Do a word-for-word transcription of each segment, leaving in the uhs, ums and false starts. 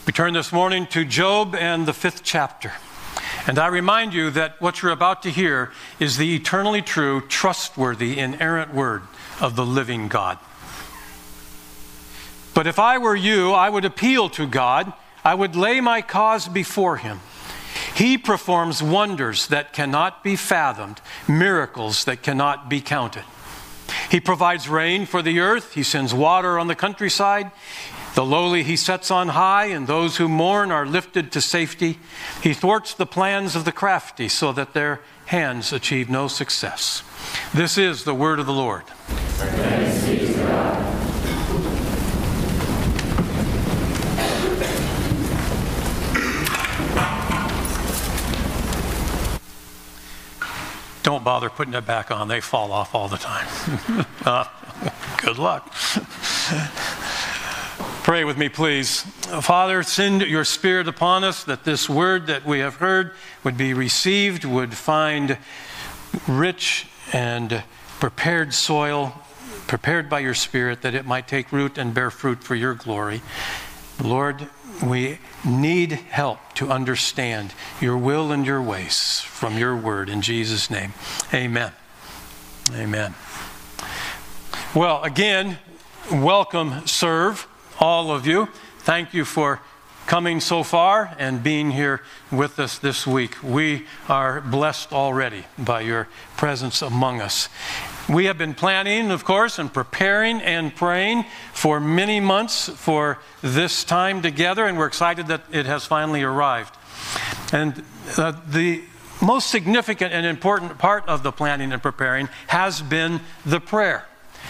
We turn this morning to Job and the fifth chapter. And I remind you that what you're about to hear is the eternally true, trustworthy, inerrant word of the living God. But if I were you, I would appeal to God. I would lay my cause before him. He performs wonders that cannot be fathomed, miracles that cannot be counted. He provides rain for the earth. He sends water on the countryside. The lowly he sets on high, and those who mourn are lifted to safety. He thwarts the plans of the crafty so that their hands achieve no success. This is the word of the Lord. Thanks be to God. Don't bother putting it back on. They fall off all the time. uh, good luck. Pray with me, please. Father, send your Spirit upon us, that this word that we have heard would be received, would find rich and prepared soil, prepared by your Spirit, that it might take root and bear fruit for your glory. Lord, we need help to understand your will and your ways from your word. In Jesus' name, amen. Amen. Well, again, welcome, serve. All of you, thank you for coming so far and being here with us this week. We are blessed already by your presence among us. We have been planning, of course, and preparing and praying for many months for this time together, and we're excited that it has finally arrived. And uh, the most significant and important part of the planning and preparing has been the prayer.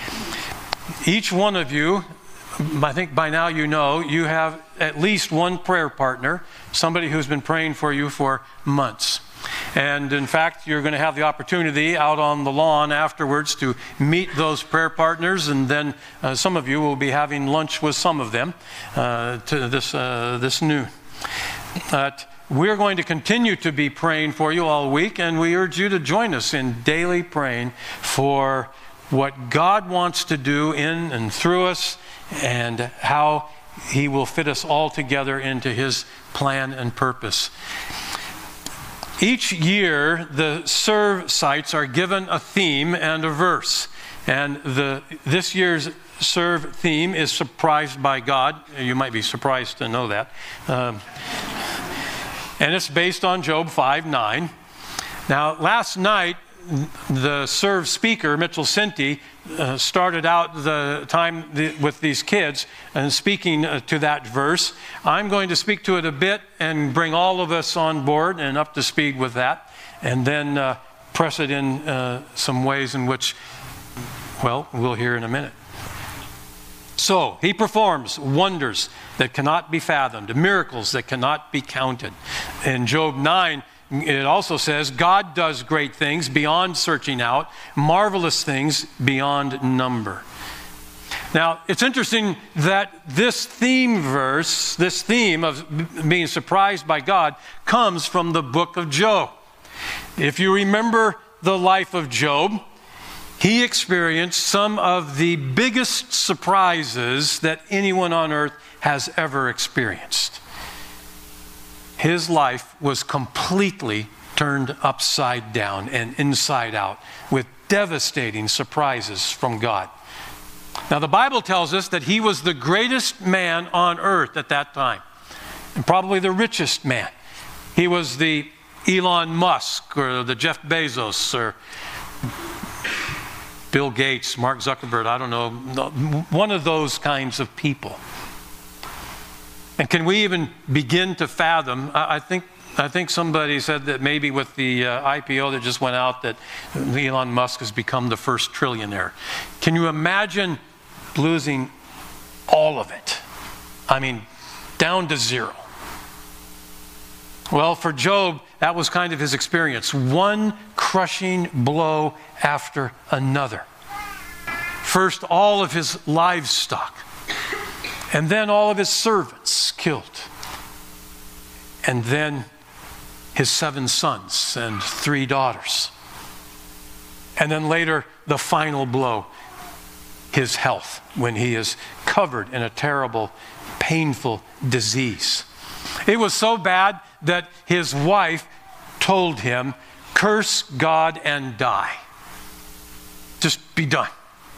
Each one of you, I think by now you know, you have at least one prayer partner, somebody who's been praying for you for months. And in fact, you're going to have the opportunity out on the lawn afterwards to meet those prayer partners, and then uh, some of you will be having lunch with some of them uh, to this, uh, this noon. But we're going to continue to be praying for you all week, and we urge you to join us in daily praying for what God wants to do in and through us, and how he will fit us all together into his plan and purpose. Each year, the Serve sites are given a theme and a verse. And the this year's Serve theme is Surprised by God. You might be surprised to know that. Um, and it's based on Job five nine. Now, last night, the Serve speaker, Mitchell Sinti, uh, started out the time the, with these kids and speaking uh, to that verse. I'm going to speak to it a bit and bring all of us on board and up to speed with that, and then uh, press it in uh, some ways in which, well, we'll hear in a minute. So, he performs wonders that cannot be fathomed, miracles that cannot be counted. In Job nine, it also says, God does great things beyond searching out, marvelous things beyond number. Now, it's interesting that this theme verse, this theme of being surprised by God, comes from the book of Job. If you remember the life of Job, he experienced some of the biggest surprises that anyone on earth has ever experienced. His life was completely turned upside down and inside out with devastating surprises from God. Now, the Bible tells us that he was the greatest man on earth at that time, and probably the richest man. He was the Elon Musk or the Jeff Bezos or Bill Gates, Mark Zuckerberg, I don't know, one of those kinds of people. And can we even begin to fathom? I think I think somebody said that maybe with the uh, I P O that just went out that Elon Musk has become the first trillionaire. Can you imagine losing all of it? I mean, down to zero. Well, for Job, that was kind of his experience. One crushing blow after another. First, all of his livestock. And then all of his servants killed. And then his seven sons and three daughters. And then later, the final blow, his health, when he is covered in a terrible, painful disease. It was so bad that his wife told him, curse God and die. Just be done.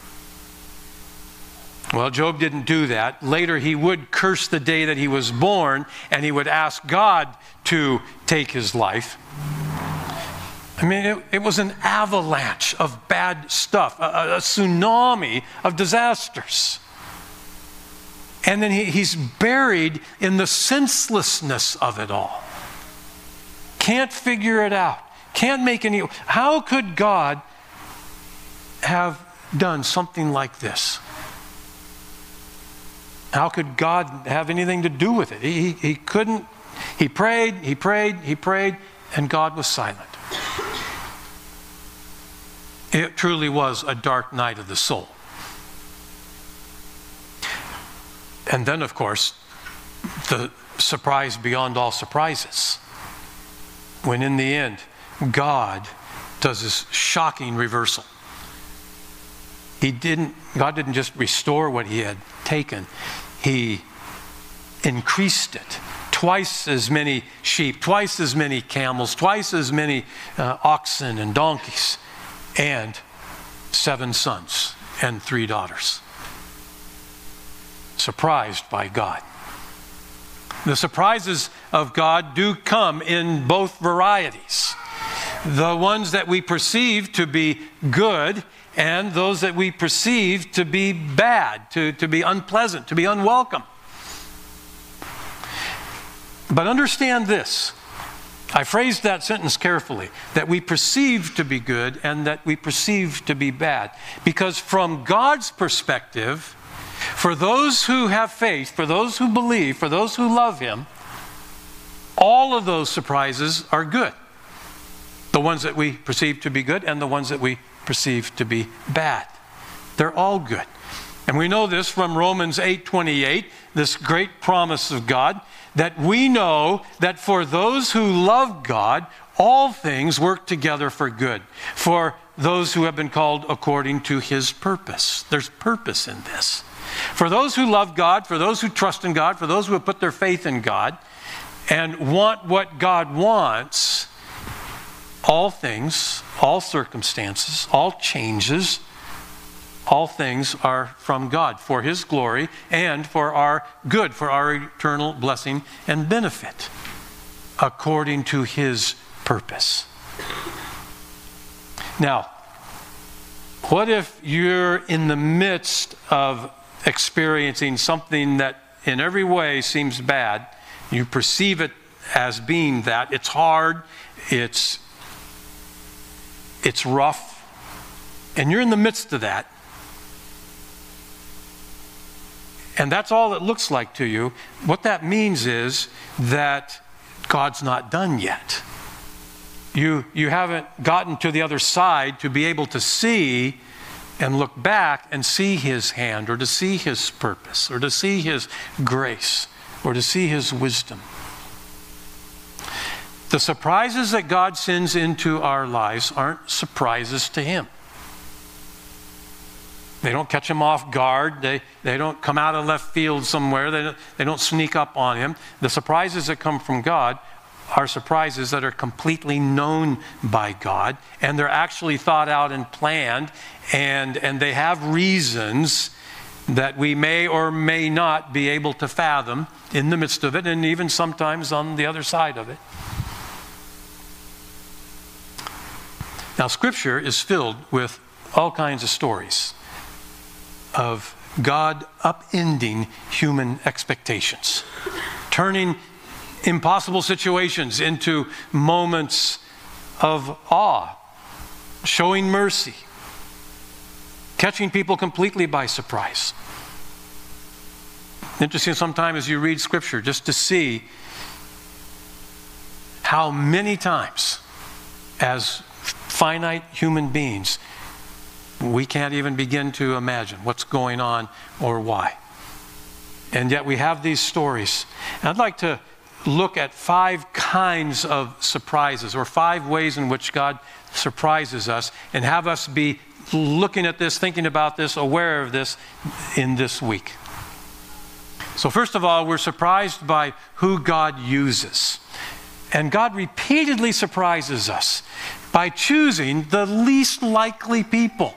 Well, Job didn't do that. Later, he would curse the day that he was born, and he would ask God to take his life. I mean, it, it was an avalanche of bad stuff, a, a tsunami of disasters. And then he, he's buried in the senselessness of it all. Can't figure it out. Can't make any... How could God have done something like this? How could God have anything to do with it? He, he couldn't. He prayed, he prayed, he prayed, and God was silent. It truly was a dark night of the soul. And then, of course, the surprise beyond all surprises. When in the end, God does this shocking reversal. He didn't, God didn't just restore what he had taken. He increased it. Twice as many sheep, twice as many camels, twice as many uh, oxen and donkeys, and seven sons and three daughters. Surprised by God. The surprises of God do come in both varieties. The ones that we perceive to be good and those that we perceive to be bad, to, to be unpleasant, to be unwelcome. But understand this. I phrased that sentence carefully, that we perceive to be good and that we perceive to be bad. Because from God's perspective, for those who have faith, for those who believe, for those who love him, all of those surprises are good. The ones that we perceive to be good and the ones that we perceive to be bad. They're all good. And we know this from Romans eight twenty-eight, this great promise of God, that we know that for those who love God, all things work together for good. For those who have been called according to his purpose. There's purpose in this. For those who love God, for those who trust in God, for those who have put their faith in God, and want what God wants, all things, all circumstances, all changes, all things are from God for his glory and for our good, for our eternal blessing and benefit, according to his purpose. Now, what if you're in the midst of experiencing something that in every way seems bad? You perceive it as being that. It's hard, it's It's rough, and you're in the midst of that. And that's all it looks like to you. What that means is that God's not done yet. You, you haven't gotten to the other side to be able to see and look back and see his hand, or to see his purpose, or to see his grace, or to see his wisdom. The surprises that God sends into our lives aren't surprises to him. They don't catch him off guard. They, they don't come out of left field somewhere. They don't, they don't sneak up on him. The surprises that come from God are surprises that are completely known by God, and they're actually thought out and planned, and, and they have reasons that we may or may not be able to fathom in the midst of it, and even sometimes on the other side of it. Now, Scripture is filled with all kinds of stories of God upending human expectations, turning impossible situations into moments of awe, showing mercy, catching people completely by surprise. Interesting sometimes as you read Scripture just to see how many times as finite human beings we can't even begin to imagine what's going on or why. And yet we have these stories. And I'd like to look at five kinds of surprises, or five ways in which God surprises us, and have us be looking at this, thinking about this, aware of this in this week. So first of all, we're surprised by who God uses. And God repeatedly surprises us by choosing the least likely people.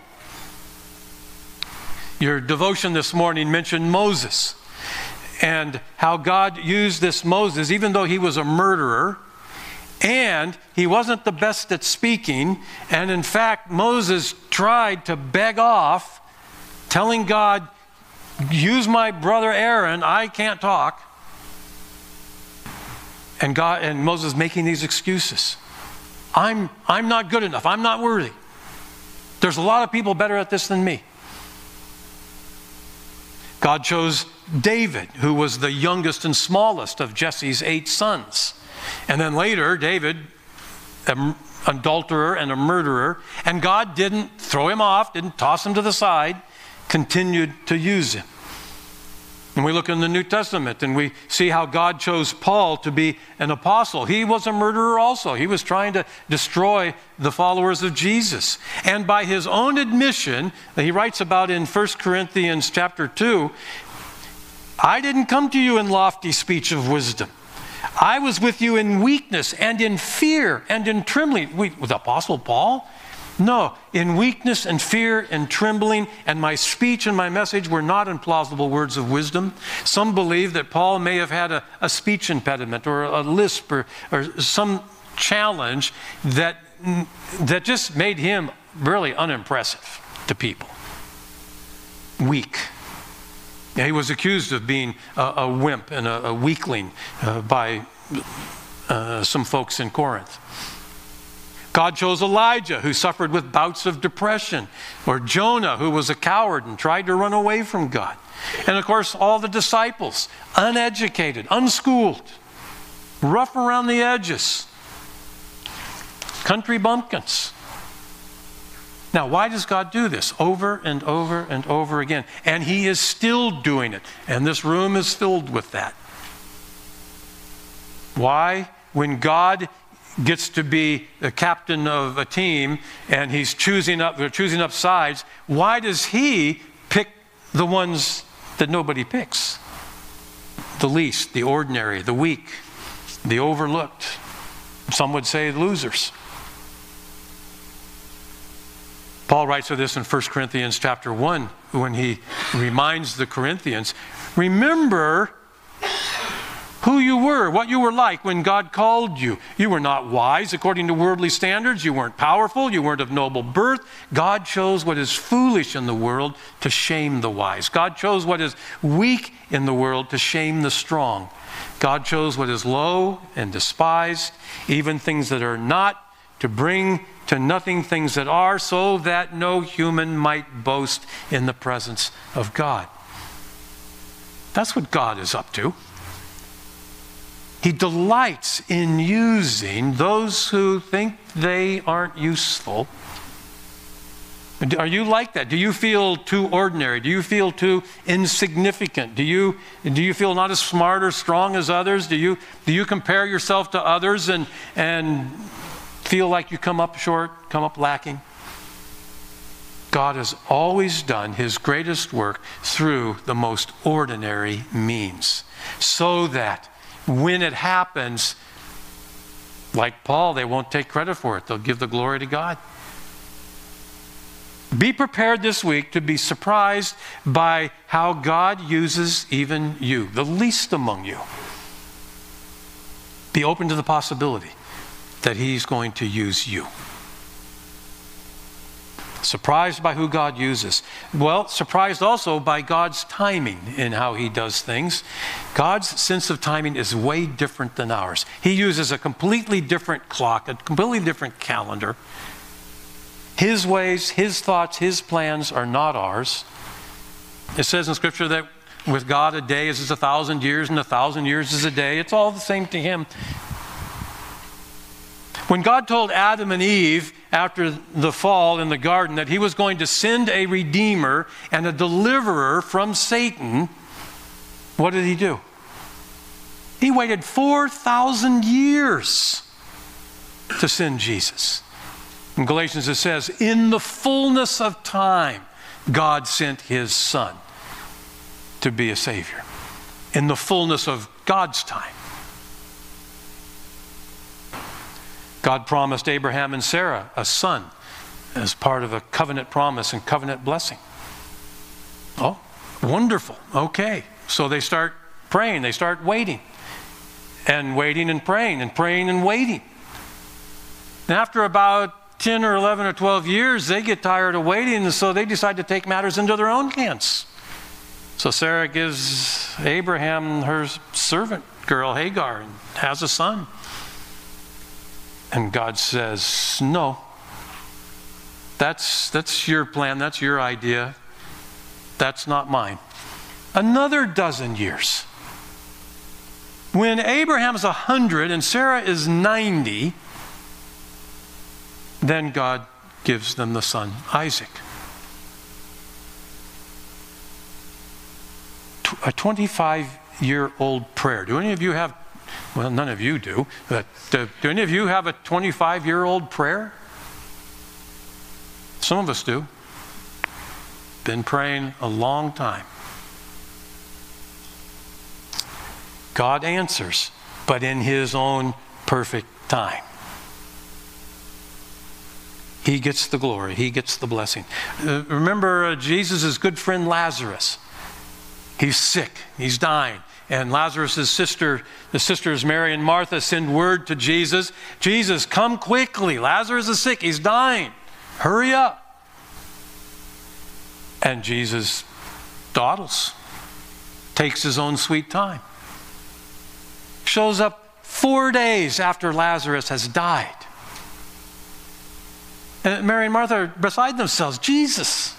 Your devotion this morning mentioned Moses and how God used this Moses, even though he was a murderer, and he wasn't the best at speaking. And in fact, Moses tried to beg off, telling God, use my brother Aaron, I can't talk. And God and Moses making these excuses. I'm, I'm not good enough. I'm not worthy. There's a lot of people better at this than me. God chose David, who was the youngest and smallest of Jesse's eight sons. And then later, David, an adulterer and a murderer, and God didn't throw him off, didn't toss him to the side, continued to use him. And we look in the New Testament and we see how God chose Paul to be an apostle. He was a murderer also. He was trying to destroy the followers of Jesus. And by his own admission, that he writes about in First Corinthians chapter two, I didn't come to you in lofty speech of wisdom. I was with you in weakness and in fear and in trembling. Wait, with the Apostle Paul? No, in weakness and fear and trembling, and my speech and my message were not in plausible words of wisdom. Some believe that Paul may have had a, a speech impediment or a lisp or, or some challenge that, that just made him really unimpressive to people. Weak. Yeah, he was accused of being a, a wimp and a, a weakling uh, by uh, some folks in Corinth. God chose Elijah, who suffered with bouts of depression, or Jonah, who was a coward and tried to run away from God. And of course, all the disciples, uneducated, unschooled, rough around the edges, country bumpkins. Now, why does God do this over and over and over again? And he is still doing it. And this room is filled with that. Why? When God gets to be the captain of a team and he's choosing up, they're choosing up sides, why does he pick the ones that nobody picks? The least, the ordinary, the weak, the overlooked. Some would say losers. Paul writes of this in First Corinthians chapter one when he reminds the Corinthians, remember who you were, what you were like when God called you. You were not wise according to worldly standards. You weren't powerful. You weren't of noble birth. God chose what is foolish in the world to shame the wise. God chose what is weak in the world to shame the strong. God chose what is low and despised, even things that are not, to bring to nothing things that are, so that no human might boast in the presence of God. That's what God is up to. He delights in using those who think they aren't useful. Are you like that? Do you feel too ordinary? Do you feel too insignificant? Do you, do you feel not as smart or strong as others? Do you, do you compare yourself to others and, and feel like you come up short, come up lacking? God has always done his greatest work through the most ordinary means, so that when it happens, like Paul, they won't take credit for it. They'll give the glory to God. Be prepared this week to be surprised by how God uses even you, the least among you. Be open to the possibility that he's going to use you. Surprised by who God uses. Well, surprised also by God's timing in how he does things. God's sense of timing is way different than ours. He uses a completely different clock, a completely different calendar. His ways, his thoughts, his plans are not ours. It says in Scripture that with God a day is as a thousand years, and a thousand years is a day. It's all the same to him. When God told Adam and Eve after the fall in the garden that he was going to send a redeemer and a deliverer from Satan, what did he do? He waited four thousand years to send Jesus. In Galatians it says, in the fullness of time, God sent his Son to be a Savior. in the fullness of God's time. God promised Abraham and Sarah a son as part of a covenant promise and covenant blessing. Oh, wonderful. Okay. So they start praying. They start waiting. And waiting and praying and praying and waiting. And after about ten or eleven or twelve years, they get tired of waiting, and so they decide to take matters into their own hands. So Sarah gives Abraham her servant girl, Hagar, and has a son. And God says, no. That's, that's your plan. That's your idea. That's not mine. Another dozen years. When Abraham's one hundred and Sarah is ninety, then God gives them the son, Isaac. A twenty-five-year-old prayer. Do any of you have, well, none of you do, but do, do any of you have a twenty-five-year-old prayer? Some of us do. Been praying a long time. God answers, but in His own perfect time. He gets the glory. He gets the blessing. Uh, remember uh, Jesus' good friend Lazarus. He's sick. He's dying. And Lazarus' sister, the sisters Mary and Martha, send word to Jesus. Jesus, come quickly. Lazarus is sick. He's dying. Hurry up. And Jesus dawdles. Takes His own sweet time. Shows up four days after Lazarus has died. And Mary and Martha are beside themselves. Jesus.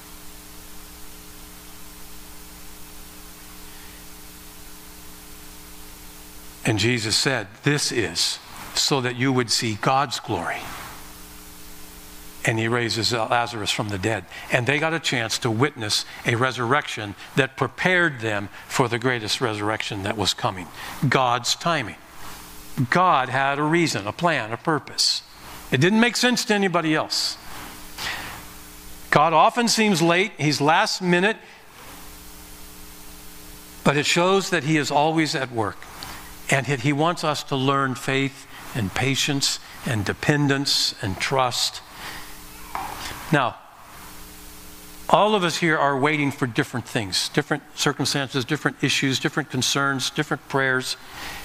And Jesus said, this is so that you would see God's glory. And He raises Lazarus from the dead. And they got a chance to witness a resurrection that prepared them for the greatest resurrection that was coming. God's timing. God had a reason, a plan, a purpose. It didn't make sense to anybody else. God often seems late. He's last minute. But it shows that He is always at work. And He wants us to learn faith and patience and dependence and trust. Now, all of us here are waiting for different things, different circumstances, different issues, different concerns, different prayers,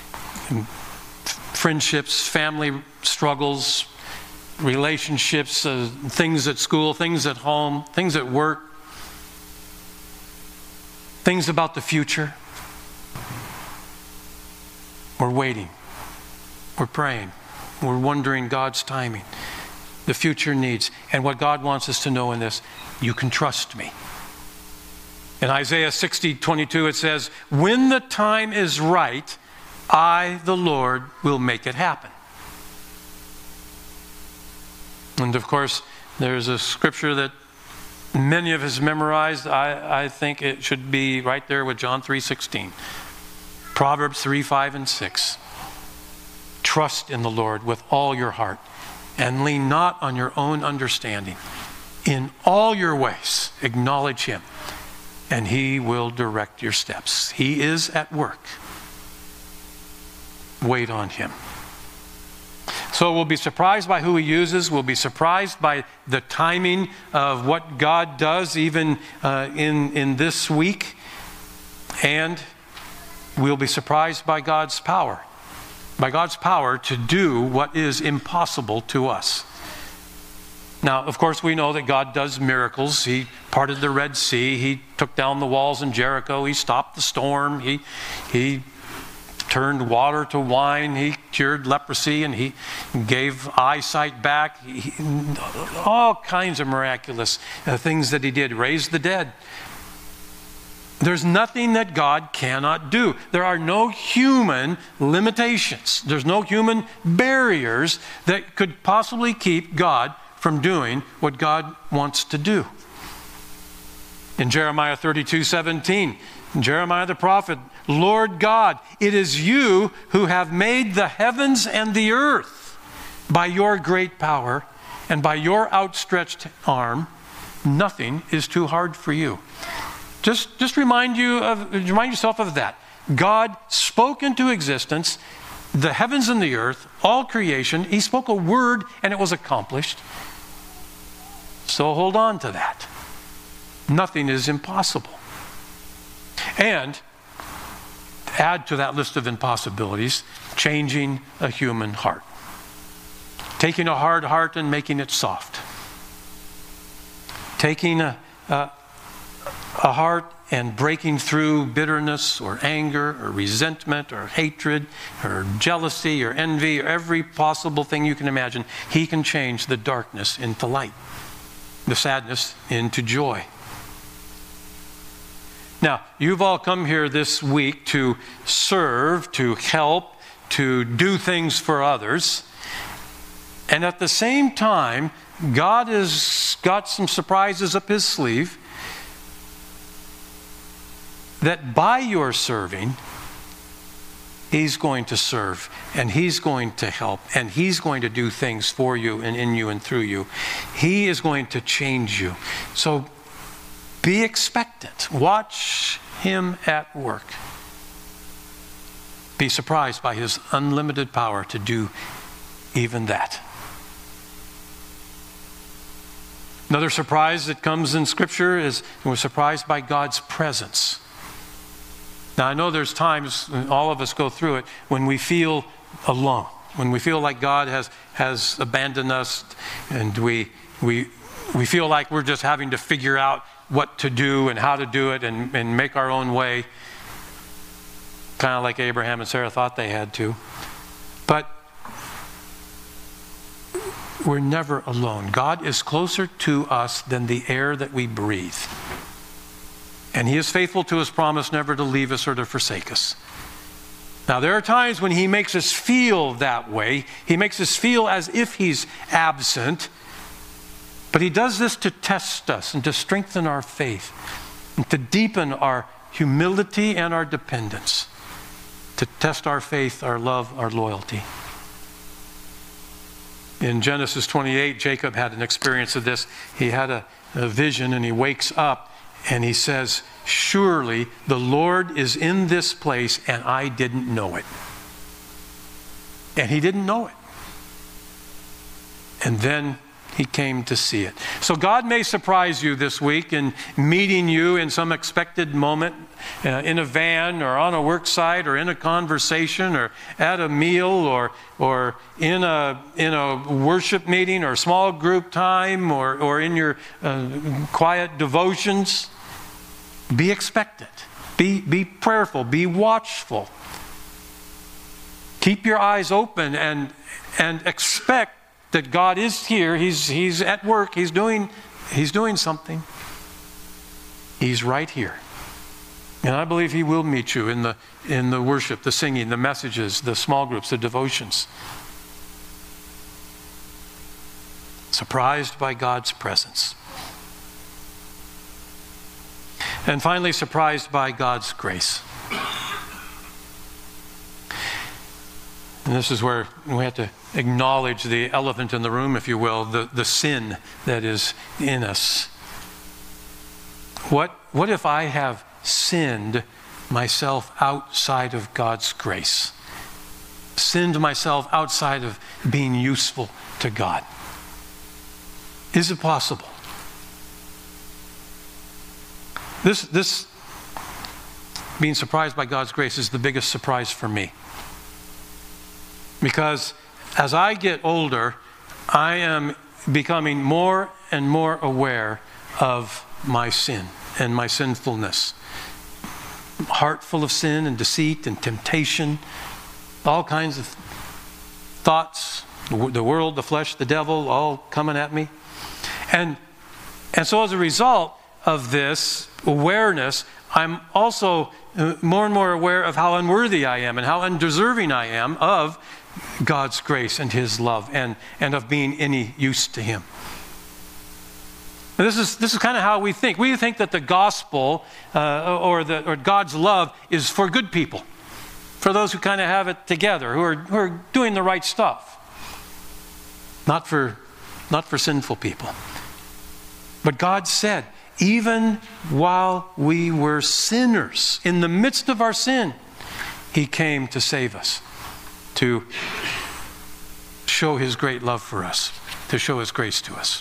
friendships, family struggles, relationships, uh, things at school, things at home, things at work, things about the future. We're waiting. We're praying. We're wondering God's timing, the future needs. And what God wants us to know in this, you can trust me. In Isaiah sixty, twenty-two, it says, when the time is right, I, the Lord, will make it happen. And of course, there's a scripture that many of us memorized. I, I think it should be right there with John three sixteen. Proverbs three, five, and six. Trust in the Lord with all your heart and lean not on your own understanding. In all your ways, acknowledge Him, and He will direct your steps. He is at work. Wait on Him. So we'll be surprised by who He uses. We'll be surprised by the timing of what God does even uh, in, in this week. And we'll be surprised by God's power. By God's power to do what is impossible to us. Now, of course, we know that God does miracles. He parted the Red Sea. He took down the walls in Jericho. He stopped the storm. He, he turned water to wine. He cured leprosy, and He gave eyesight back. He, all kinds of miraculous uh, things that He did. Raised the dead. There's nothing that God cannot do. There are no human limitations. There's no human barriers that could possibly keep God from doing what God wants to do. In Jeremiah thirty-two, seventeen, Jeremiah the prophet, Lord God, it is you who have made the heavens and the earth by your great power and by your outstretched arm. Nothing is too hard for you. Just, just remind you of, remind yourself of that. God spoke into existence the heavens and the earth, all creation. He spoke a word and it was accomplished. So hold on to that. Nothing is impossible. And add to that list of impossibilities, changing a human heart. Taking a hard heart and making it soft. Taking a, a, a heart and breaking through bitterness or anger or resentment or hatred or jealousy or envy or every possible thing you can imagine. He can change the darkness into light, the sadness into joy. Now, you've all come here this week to serve, to help, to do things for others. And at the same time, God has got some surprises up his sleeve that by your serving, he's going to serve and he's going to help and he's going to do things for you and in you and through you. He is going to change you. So be expectant. Watch him at work. Be surprised by his unlimited power to do even that. Another surprise that comes in Scripture is we're surprised by God's presence. Now, I know there's times, all of us go through it, when we feel alone, when we feel like God has, has abandoned us, and we, we, we feel like we're just having to figure out what to do and how to do it and, and make our own way, kind of like Abraham and Sarah thought they had to. But we're never alone. God is closer to us than the air that we breathe. And he is faithful to his promise never to leave us or to forsake us. Now, there are times when he makes us feel that way. He makes us feel as if he's absent. But he does this to test us and to strengthen our faith and to deepen our humility and our dependence, to test our faith, our love, our loyalty. In Genesis twenty-eight, Jacob had an experience of this. He had a, a vision and he wakes up and he says, "Surely the Lord is in this place and I didn't know it." And he didn't know it. And then he came to see it. So God may surprise you this week in meeting you in some expected moment, uh, in a van or on a work site or in a conversation or at a meal or or in a in a worship meeting or small group time or, or in your uh, quiet devotions. Be expectant. Be, be prayerful. Be watchful. Keep your eyes open and, and expect that God is here. He's, he's at work. He's doing, he's doing something. He's right here. And I believe he will meet you in the, in the worship, the singing, the messages, the small groups, the devotions. Surprised by God's presence. And finally, surprised by God's grace. And this is where we have to acknowledge the elephant in the room, if you will, the, the sin that is in us. What, what if I have sinned myself outside of God's grace? Sinned myself outside of being useful to God? Is it possible? This, this being surprised by God's grace is the biggest surprise for me. Because as I get older, I am becoming more and more aware of my sin and my sinfulness. Heart full of sin and deceit and temptation, all kinds of thoughts, the world, the flesh, the devil, all coming at me. And, and so as a result of this awareness, I'm also more and more aware of how unworthy I am and how undeserving I am of God's grace and his love and, and of being any use to him. And this is, this is kind of how we think. We think that the gospel uh, or, the, or God's love is for good people, for those who kind of have it together, who are, who are doing the right stuff. Not for, not for sinful people. But God said, even while we were sinners, in the midst of our sin, He came to save us, to show his great love for us, to show his grace to us.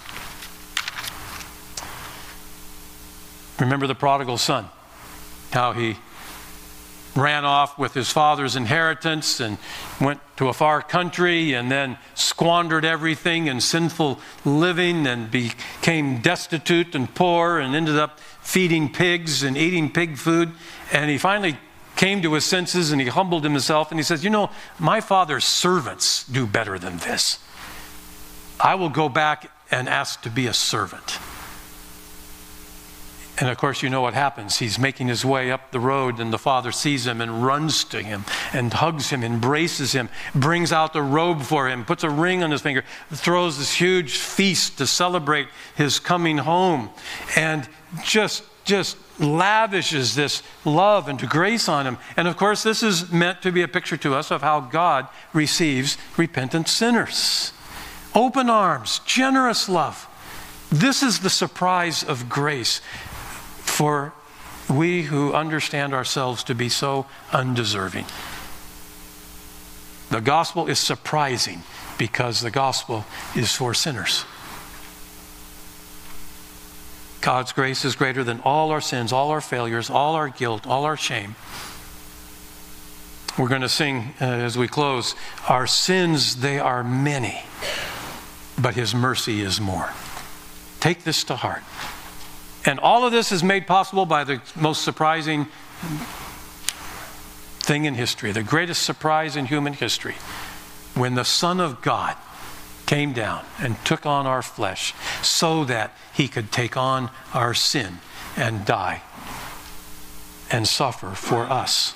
Remember the prodigal son, how he ran off with his father's inheritance and went to a far country and then squandered everything in sinful living and became destitute and poor and ended up feeding pigs and eating pig food. And he finally came to his senses and he humbled himself and he says, you know, my father's servants do better than this. I will go back and ask to be a servant. And of course, you know what happens. He's making his way up the road and the father sees him and runs to him and hugs him, embraces him, brings out the robe for him, puts a ring on his finger, throws this huge feast to celebrate his coming home, and just, just lavishes this love and grace on him. And of course, this is meant to be a picture to us of how God receives repentant sinners. Open arms, generous love. This is the surprise of grace for we who understand ourselves to be so undeserving. The gospel is surprising because the gospel is for sinners. God's grace is greater than all our sins, all our failures, all our guilt, all our shame. We're going to sing uh, as we close, our sins, they are many, but his mercy is more. Take this to heart. And all of this is made possible by the most surprising thing in history, the greatest surprise in human history, when the Son of God came down and took on our flesh so that he could take on our sin and die and suffer for us.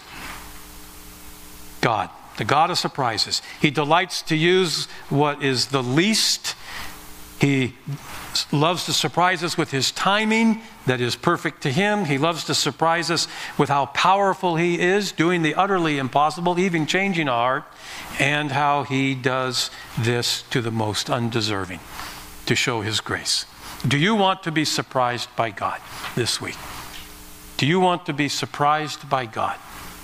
God, the God of surprises. He delights to use what is the least. He loves to surprise us with his timing that is perfect to him. He loves to surprise us with how powerful he is, doing the utterly impossible, even changing a heart, and how he does this to the most undeserving to show his grace. Do you want to be surprised by God this week? Do you want to be surprised by God?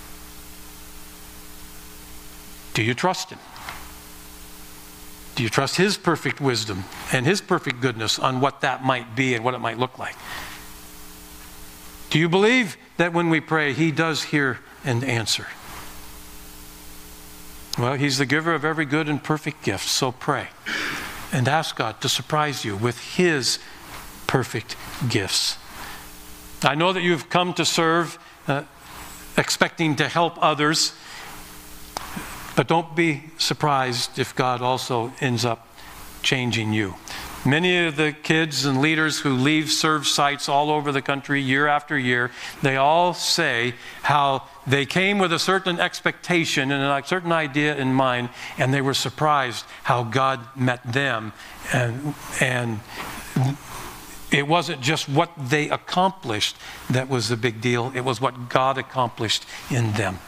Do you trust him? Do you trust his perfect wisdom and his perfect goodness on what that might be and what it might look like? Do you believe that when we pray, he does hear and answer? Well, he's the giver of every good and perfect gift, so pray and ask God to surprise you with his perfect gifts. I know that you've come to serve, uh, expecting to help others. But don't be surprised if God also ends up changing you. Many of the kids and leaders who leave serve sites all over the country year after year, they all say how they came with a certain expectation and a certain idea in mind, and they were surprised how God met them. And, and it wasn't just what they accomplished that was the big deal. It was what God accomplished in them.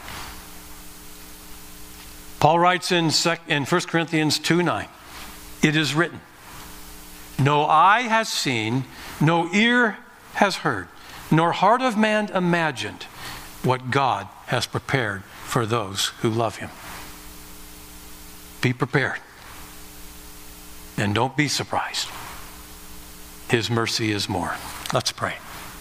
Paul writes in First Corinthians two nine, it is written, no eye has seen, no ear has heard, nor heart of man imagined what God has prepared for those who love him. Be prepared. And don't be surprised. His mercy is more. Let's pray.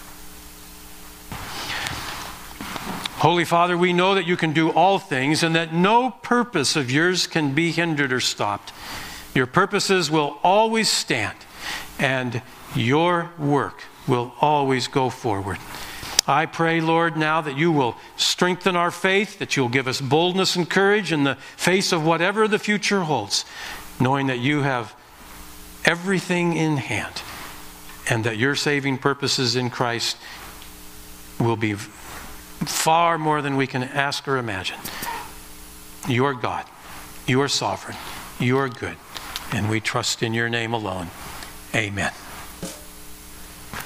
Holy Father, we know that you can do all things and that no purpose of yours can be hindered or stopped. Your purposes will always stand and your work will always go forward. I pray, Lord, now that you will strengthen our faith, that you'll give us boldness and courage in the face of whatever the future holds, knowing that you have everything in hand and that your saving purposes in Christ will be far more than we can ask or imagine. You are God. You are sovereign. You are good. And we trust in your name alone. Amen.